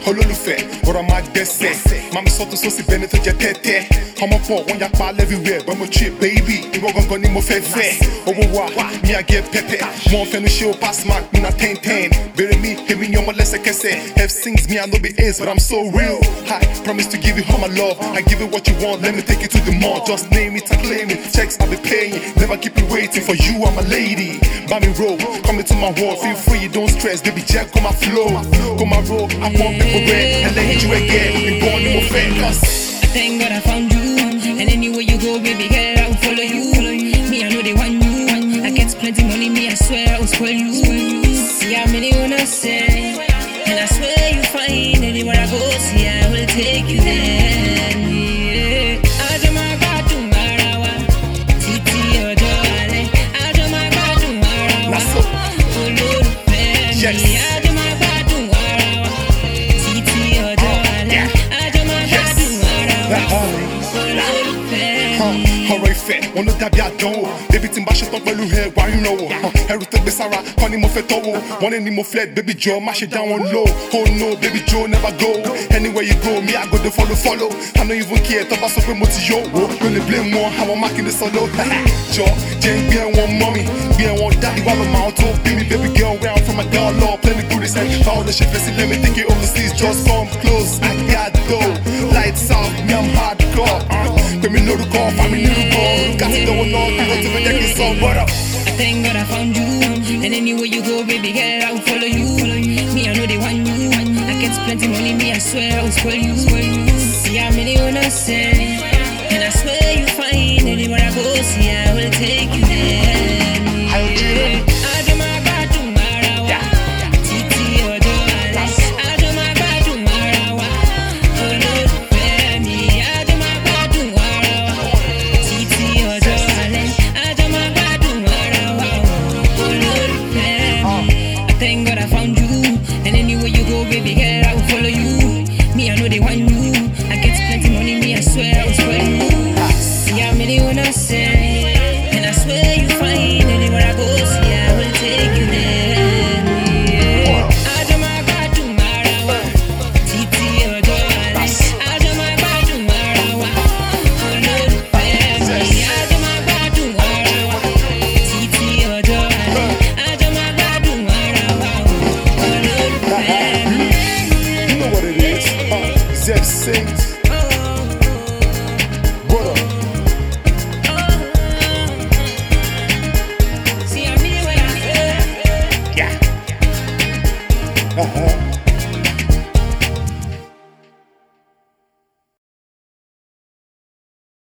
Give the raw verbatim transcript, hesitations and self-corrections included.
olólùfẹ́ ọ̀rọ̀ máa gbẹ́sẹ̀ mami sọ́tún sósì bẹ́ni tó jẹ́ tẹ́tẹ́ ọmọ pọ̀ wọ́n ya pa everywhere but mo trip baby ìwọ gangan ni mo fẹ́ fẹ́ owó wa mi à get pepper wọn fẹnu ṣe o pass mark mi na ten ten bèrè mi èmi ni ọmọ lẹ́sẹ̀kẹsẹ̀ f sings me I no be ace but I'm so real I promise to give you all my love I give you what you want let me take you to the mall just name it and claim it checks I'll be paying never keep you waiting for you I'm a lady buy me roll come into my world feel free don't stress baby check on my flow come my roll I want people red and let you again and go on no more fake Thank God I found you, and anywhere you go, baby girl, I will follow you. Me, I know they want you. I get plenty money, me, I swear I will spoil you. See how many wanna say, and I swear you find anywhere I go. See, I will take you there. Yeah. I do my God tomorrow, Titi or darling. I do my God tomorrow, oh Lord, family. I do my God tomorrow, Titi or darling. I do my God tomorrow. ọ̀rọ̀ ìfẹ́ wọn ló dàbí àdánwò débi tí n bá ṣetán pẹ̀lú ẹ wà ń lọ́wọ́ ẹrù tó gbé sára kọ́ ni mo fẹ́ tọ́wọ́ wọn ní ni mo flex baby jọ má ṣe dá wọn low oh no baby Joe never go anywhere you go me I go dey follow follow I no even care tó bá sọ pé mo ti yó wo ló lè blame wọn àwọn mákindé sọlọ jọ jẹ́ ń gbé ẹ̀wọ̀n mọ́ mi gbé ẹ̀wọ̀n dáàdi wà lọ́mọ àwọn tó bí mi baby girl where I'm from my girl love play me good as báwo lè ṣe fẹ́ sí let me take it overseas just come close I got dough lights out me I'm hardcore pèmí lórúkọ fàmí lórúkọ gàtí lọ́wọ́ náà bí wọ́n ti fẹ́ jẹ́ kí n sọ what up. Thank God I found you, and anywhere you go, baby girl, I will follow you. Me, I know they want you. I get plenty money, me, I swear I will spoil you. See how many wanna say, and I swear you find anywhere I go. See, I will take you there. Yeah. I do my God tomorrow, Titi or darling. I do my God tomorrow, oh Lord, family. I do my God tomorrow, Titi or darling. I do my God tomorrow, oh Lord, family. I thank God I found you, and anywhere you go, baby girl, I will follow you. Me, I know they want you. I get plenty money, me, I swear I will spoil you. See how many wanna say, and I swear you find anywhere I go. See, I will take you there. Yeah. I do my God tomorrow, Titi or darling. I do my God tomorrow, oh Lord, family. I do my God tomorrow, Titi or darling. I do my God tomorrow, oh Lord, family. You know what it is, uh, Zeb sings. What up? See, I mean what I feel. Yeah. Uh-huh.